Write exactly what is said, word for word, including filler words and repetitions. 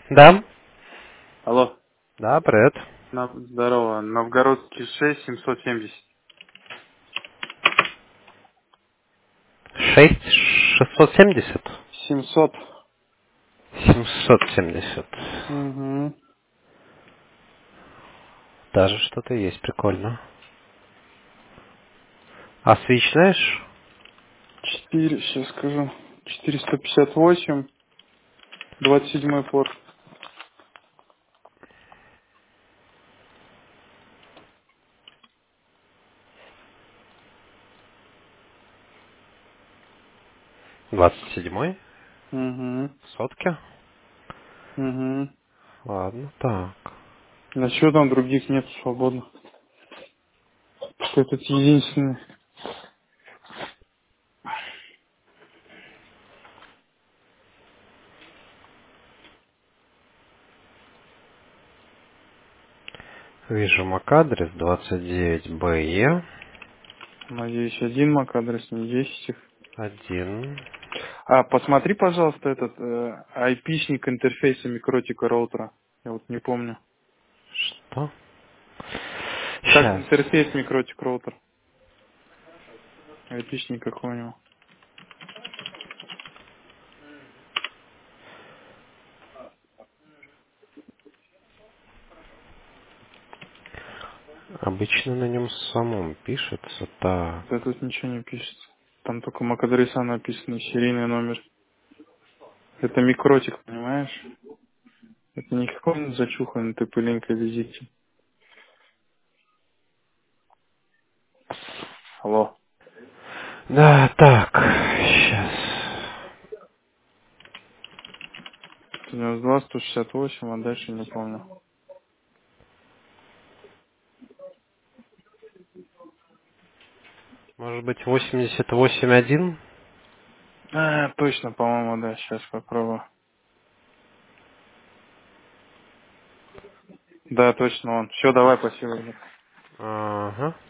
Да. Алло. Да, привет. На- Здорово. Новгородский шесть семьсот семьдесят. Шесть шестьсот семьдесят. семьсот. Семьсот семьдесят. Угу. Даже что-то есть, прикольно. А свич знаешь? четыре, сейчас скажу. четыреста пятьдесят восемь, двадцать седьмой порт. Двадцать седьмой. Угу. Сотки. Угу. Ладно, так. На что там других нет свободно? Этот единственный. Вижу мак-адрес двадцать девять бэ е. Надеюсь, один мак адрес, не десять их. Один. А, посмотри, пожалуйста, этот э, айпишник интерфейса микротика роутера. Я вот не помню. Что? Как Сейчас. интерфейс микротик роутер? Айпишник какой у него? Обычно на нем самом пишется. Так. Да тут ничего не пишется. Там только мак-адреса написаны, серийный номер. Это микротик, понимаешь? Это не какой-нибудь зачуханный ты пылинкой визите. Алло. Да, так. Сейчас. У него два сто шестьдесят восемь, а дальше не помню. Может быть, восемьдесят восемь один? А, точно, по-моему, да, сейчас попробую. Да, точно он. Все, давай, спасибо. Ага.